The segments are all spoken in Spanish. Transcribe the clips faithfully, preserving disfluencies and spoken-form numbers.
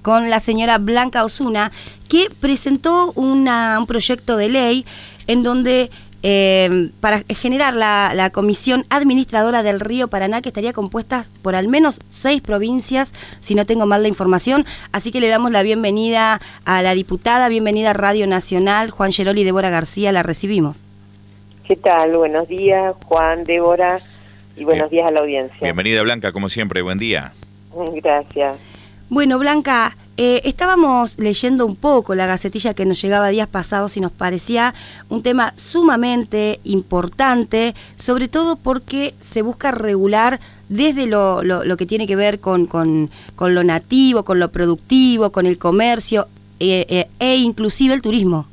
con la señora Blanca Osuna, que presentó una, un proyecto de ley en donde eh, para generar la, la comisión administradora del Río Paraná, que estaría compuesta por al menos seis provincias, si no tengo mal la información. Así que le damos la bienvenida a la diputada, bienvenida a Radio Nacional, Juan Geroli y Débora García, la recibimos. ¿Qué tal? Buenos días, Juan, Débora, y buenos Bien. días a la audiencia. Bienvenida, Blanca, como siempre, buen día. Gracias. Bueno, Blanca, eh, estábamos leyendo un poco la gacetilla que nos llegaba días pasados y nos parecía un tema sumamente importante, sobre todo porque se busca regular desde lo, lo, lo que tiene que ver con, con, con lo nativo, con lo productivo, con el comercio eh, eh, e inclusive el turismo.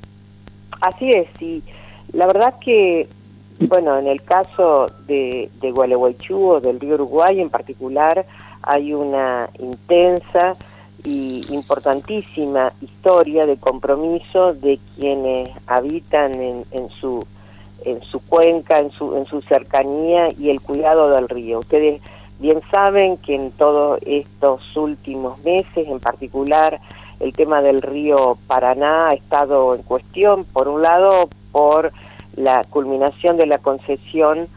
Así es, y la verdad que, bueno, en el caso de, de Gualeguaychú o del río Uruguay en particular, hay una intensa y importantísima historia de compromiso de quienes habitan en, en su en su cuenca, en su en su cercanía y el cuidado del río. Ustedes bien saben que en todos estos últimos meses, en particular, el tema del río Paraná ha estado en cuestión, por un lado, por la culminación de la concesión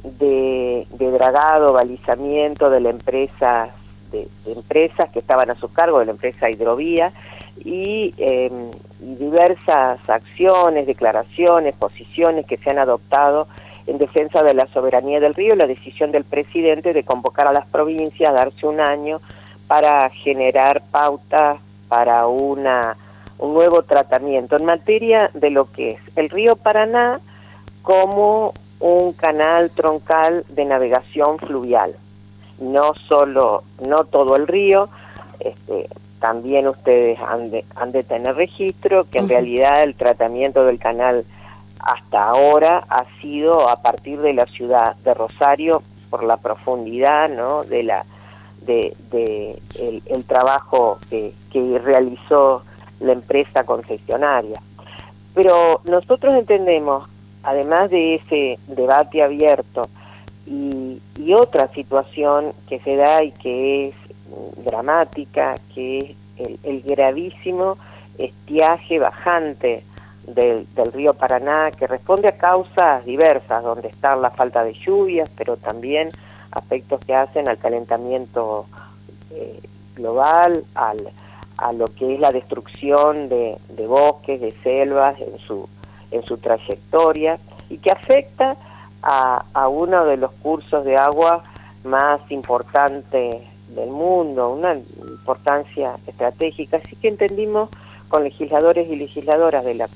de, de dragado, balizamiento de la empresa, de, de empresas que estaban a su cargo, de la empresa Hidrovía, y, eh, y diversas acciones, declaraciones, posiciones que se han adoptado en defensa de la soberanía del río, la decisión del presidente de convocar a las provincias, darse un año para generar pautas para una un nuevo tratamiento en materia de lo que es el río Paraná como un canal troncal de navegación fluvial. No solo, no todo el río, este, también ustedes han de, han de tener registro que en uh-huh. realidad el tratamiento del canal hasta ahora ha sido a partir de la ciudad de Rosario, por la profundidad, ¿no?, de la de, de el, el trabajo que, que realizó la empresa concesionaria. Pero nosotros entendemos, además de ese debate abierto y, y otra situación que se da y que es dramática, que es el, el gravísimo estiaje bajante del, del río Paraná, que responde a causas diversas, donde está la falta de lluvias, pero también aspectos que hacen al calentamiento eh, global, al, a lo que es la destrucción de, de bosques, de selvas en su en su trayectoria, y que afecta a, a uno de los cursos de agua más importantes del mundo, una importancia estratégica. Así que entendimos con legisladores y legisladoras de la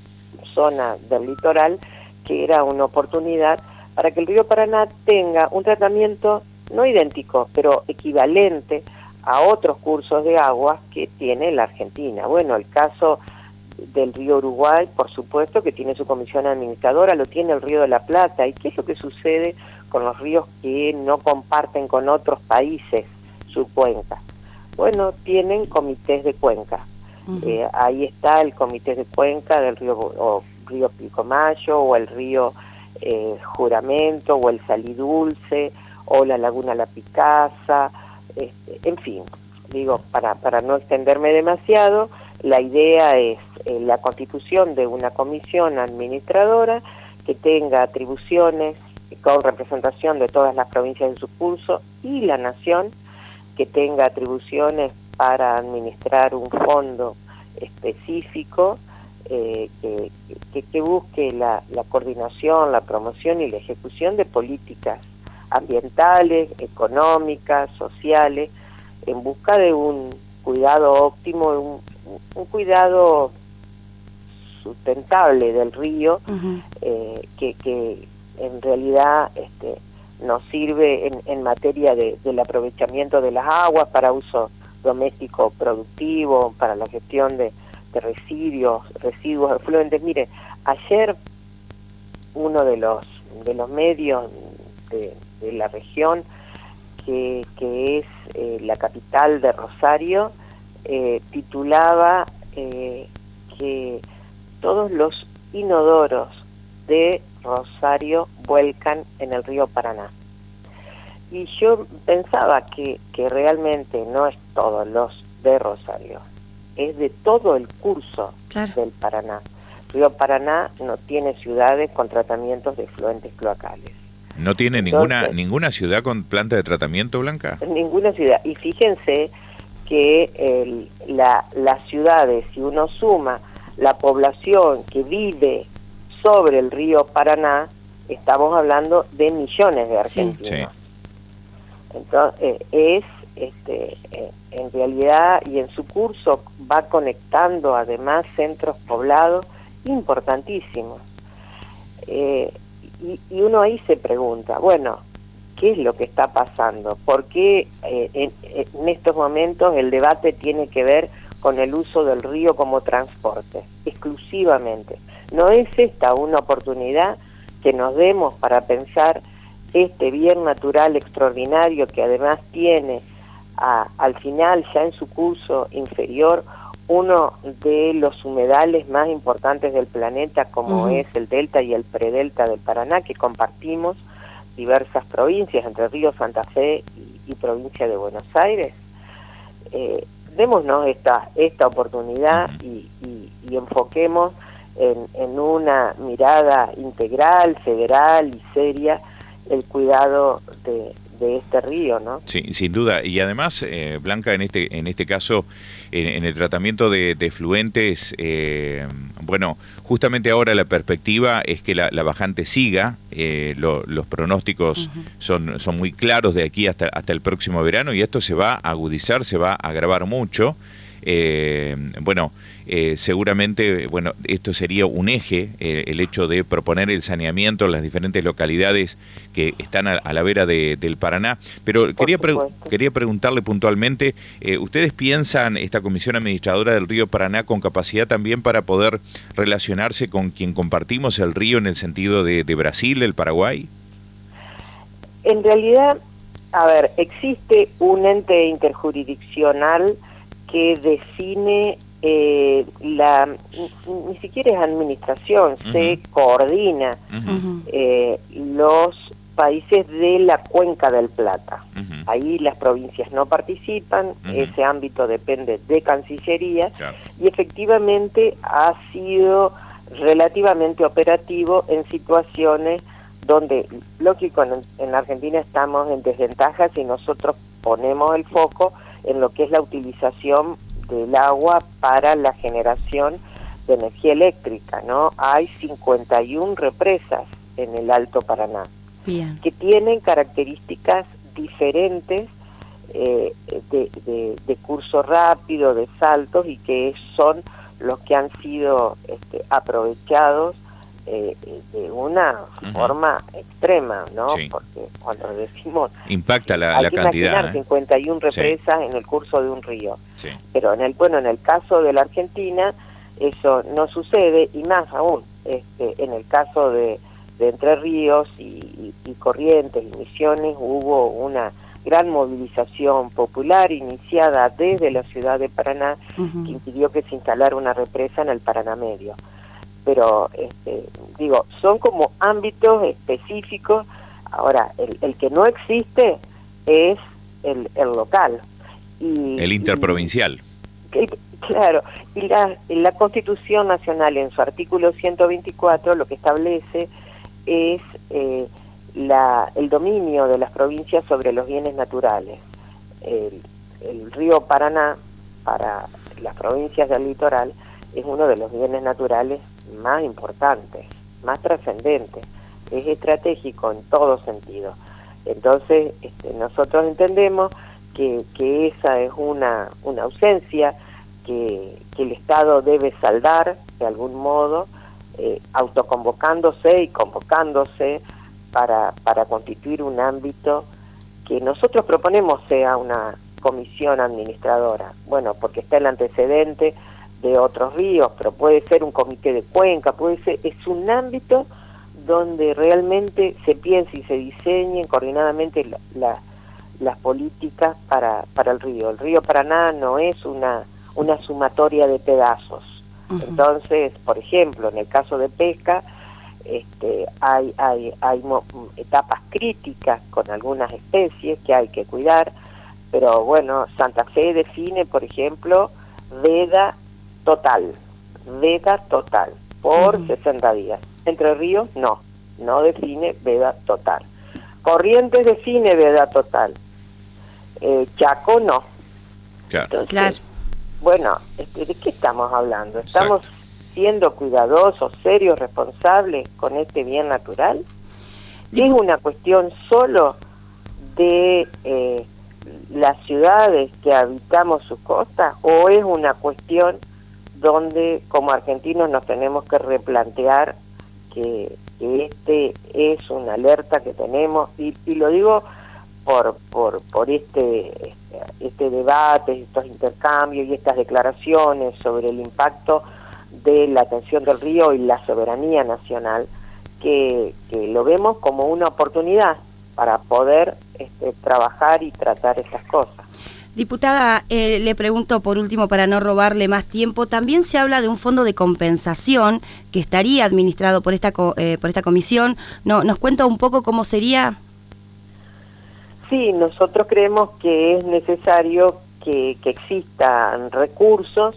zona del litoral que era una oportunidad para que el río Paraná tenga un tratamiento no idéntico, pero equivalente a otros cursos de agua que tiene la Argentina. Bueno, el caso del río Uruguay, por supuesto, que tiene su comisión administradora, lo tiene el río de la Plata. ¿Y qué es lo que sucede con los ríos que no comparten con otros países su cuenca? Bueno, tienen comités de cuenca. Uh-huh. Eh, ahí está el comité de cuenca del río, o río Pilcomayo, o el río eh, Juramento, o el Salidulce, o la Laguna La Picasa, este, en fin, digo, para, para no extenderme demasiado, la idea es eh, la constitución de una comisión administradora que tenga atribuciones con representación de todas las provincias en su curso y la nación, que tenga atribuciones para administrar un fondo específico eh, que, que, que busque la, la coordinación, la promoción y la ejecución de políticas ambientales, económicas, sociales, en busca de un cuidado óptimo, un, un cuidado sustentable del río, uh-huh. eh, que, que en realidad este, nos sirve en, en materia de, del aprovechamiento de las aguas para uso doméstico productivo, para la gestión de, de residuos, residuos efluentes. Mire, ayer uno de los de los medios de, de la región, que, que es eh, la capital de Rosario, eh, titulaba eh, que todos los inodoros de Rosario vuelcan en el río Paraná. Y yo pensaba que, que realmente no es todos los de Rosario, es de todo el curso claro. del Paraná. Río Paraná no tiene ciudades con tratamientos de efluentes cloacales. ¿No tiene Entonces, ninguna ninguna ciudad con planta de tratamiento, Blanca? Ninguna ciudad. Y fíjense que el, la, las ciudades, si uno suma la población que vive sobre el río Paraná, estamos hablando de millones de argentinos. Sí. Entonces, eh, es, este, eh, en realidad, y en su curso va conectando además centros poblados importantísimos. Eh, y, y uno ahí se pregunta, bueno, ¿qué es lo que está pasando? ¿Por qué eh, en, en estos momentos el debate tiene que ver con el uso del río como transporte, exclusivamente? ¿No es esta una oportunidad que nos demos para pensar este bien natural extraordinario que además tiene a, al final, ya en su curso inferior, uno de los humedales más importantes del planeta, como uh-huh. es el delta y el predelta del Paraná, que compartimos diversas provincias, Entre Ríos, Santa Fe y, y provincia de Buenos Aires? Eh, démonos esta, esta oportunidad uh-huh. y, y, y enfoquemos en, en una mirada integral, federal y seria el cuidado de, de este río, ¿no? Sí, sin duda. Y además, eh, Blanca, en este en este caso, en, en el tratamiento de, de efluentes, eh, bueno, justamente ahora la perspectiva es que la, la bajante siga, eh, lo, los pronósticos uh-huh. son, son muy claros de aquí hasta, hasta el próximo verano, y esto se va a agudizar, se va a agravar mucho. Eh, bueno, eh, seguramente, bueno, esto sería un eje, eh, el hecho de proponer el saneamiento en las diferentes localidades que están a, a la vera de, del Paraná. Pero quería, pre quería preguntarle puntualmente, eh, ¿ustedes piensan, esta comisión administradora del río Paraná, con capacidad también para poder relacionarse con quien compartimos el río en el sentido de, de Brasil, el Paraguay? En realidad, a ver, existe un ente interjurisdiccional que define eh, la, ni siquiera es administración, uh-huh. se coordina uh-huh. eh, los países de la Cuenca del Plata. Uh-huh. Ahí las provincias no participan, uh-huh. ese ámbito depende de Cancillería, claro. y efectivamente ha sido relativamente operativo en situaciones donde, lógico, en, en Argentina estamos en desventajas y nosotros ponemos el foco en lo que es la utilización del agua para la generación de energía eléctrica, ¿no? Hay cincuenta y una represas en el Alto Paraná, Bien. que tienen características diferentes eh, de, de, de curso rápido, de saltos, y que son los que han sido este, aprovechados Eh, de una uh-huh. forma extrema, ¿no? Sí. Porque cuando decimos... Impacta la, hay la que cantidad. imaginar ¿eh? cincuenta y una represas sí. en el curso de un río. Sí. Pero en el bueno en el caso de la Argentina, eso no sucede, y más aún, este, en el caso de, de Entre Ríos y, y, y Corrientes y Misiones, hubo una gran movilización popular iniciada desde la ciudad de Paraná, uh-huh. que impidió que se instalara una represa en el Paraná Medio. Pero, este, digo, son como ámbitos específicos. Ahora, el, el que no existe es el, el local. Y, el interprovincial. Y, claro, y la, la Constitución Nacional, en su artículo ciento veinticuatro, lo que establece es eh, la, el dominio de las provincias sobre los bienes naturales. El, el río Paraná, para las provincias del litoral, es uno de los bienes naturales más importantes, más trascendentes, es estratégico en todo sentido. Entonces, este, nosotros entendemos que, que esa es una, una ausencia que, que el Estado debe saldar de algún modo, eh, autoconvocándose y convocándose para, para constituir un ámbito que nosotros proponemos sea una comisión administradora. Bueno, porque está el antecedente de otros ríos, pero puede ser un comité de cuenca, puede ser, es un ámbito donde realmente se piense y se diseñen coordinadamente la, la, las políticas para, para el río. El río Paraná no es una, una sumatoria de pedazos. Uh-huh. Entonces, por ejemplo, en el caso de pesca, este, hay, hay, hay mo- etapas críticas con algunas especies que hay que cuidar, pero bueno, Santa Fe define, por ejemplo, veda total, veda total, por uh-huh. sesenta días. Entre Ríos, no, no define veda total. Corrientes define veda total. Eh, Chaco, no. Claro. Entonces, claro. Bueno, ¿de qué estamos hablando? ¿Estamos Exacto. siendo cuidadosos, serios, responsables con este bien natural? ¿Es una cuestión solo de eh, las ciudades que habitamos sus costas, o es una cuestión donde como argentinos nos tenemos que replantear que, que este es una alerta que tenemos? Y, y lo digo por por por este este debate, estos intercambios y estas declaraciones sobre el impacto de la atención del río y la soberanía nacional, que, que lo vemos como una oportunidad para poder este, trabajar y tratar estas cosas. Diputada, eh, le pregunto por último, para no robarle más tiempo, también se habla de un fondo de compensación que estaría administrado por esta co eh, por esta comisión. ¿No, ¿Nos cuenta un poco cómo sería? Sí, nosotros creemos que es necesario que, que existan recursos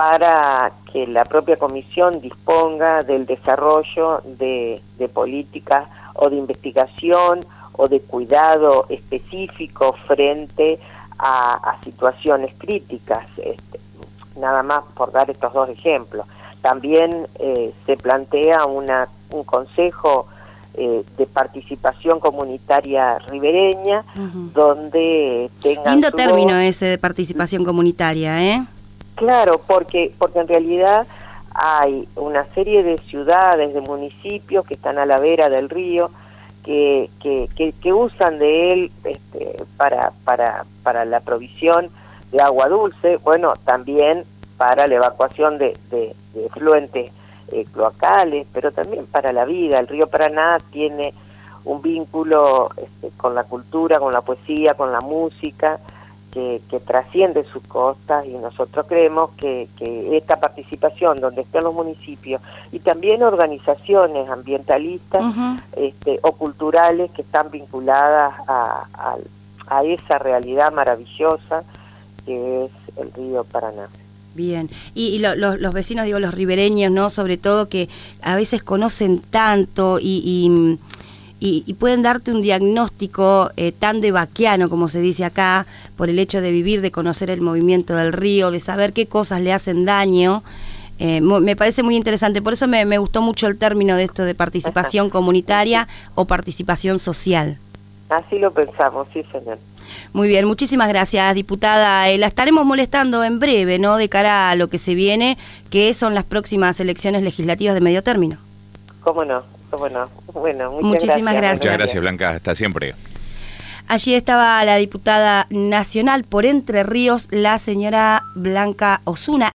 para que la propia comisión disponga del desarrollo de, de políticas o de investigación o de cuidado específico frente a, a situaciones críticas, este, nada más por dar estos dos ejemplos. También eh, se plantea una, un consejo eh, de participación comunitaria ribereña, uh-huh. donde tengan lindo su término voz. ese de participación comunitaria, ¿eh? Claro, porque porque en realidad hay una serie de ciudades, de municipios que están a la vera del río, que que, que, que usan de él este, para para para la provisión de agua dulce, bueno, también para la evacuación de, de, de efluentes eh, cloacales, pero también para la vida. El río Paraná tiene un vínculo este, con la cultura, con la poesía, con la música, que, que trasciende sus costas, y nosotros creemos que, que esta participación donde estén los municipios y también organizaciones ambientalistas uh-huh. este, o culturales que están vinculadas a, a, a esa realidad maravillosa que es el río Paraná. Bien, y, y lo, lo, los vecinos, digo, los ribereños, ¿no? Sobre todo, que a veces conocen tanto y, y, y, y pueden darte un diagnóstico eh, tan debaquiano, como se dice acá, por el hecho de vivir, de conocer el movimiento del río, de saber qué cosas le hacen daño. Eh, me parece muy interesante, por eso me, me gustó mucho el término de esto de participación comunitaria o participación social. Así lo pensamos, sí, señor. Muy bien, muchísimas gracias, diputada. Eh, la estaremos molestando en breve, ¿no?, de cara a lo que se viene, que son las próximas elecciones legislativas de medio término. ¿Cómo no? ¿Cómo no? Bueno, muchas muchísimas gracias. gracias. Muchas gracias, Blanca. Hasta siempre. Allí estaba la diputada nacional por Entre Ríos, la señora Blanca Osuna.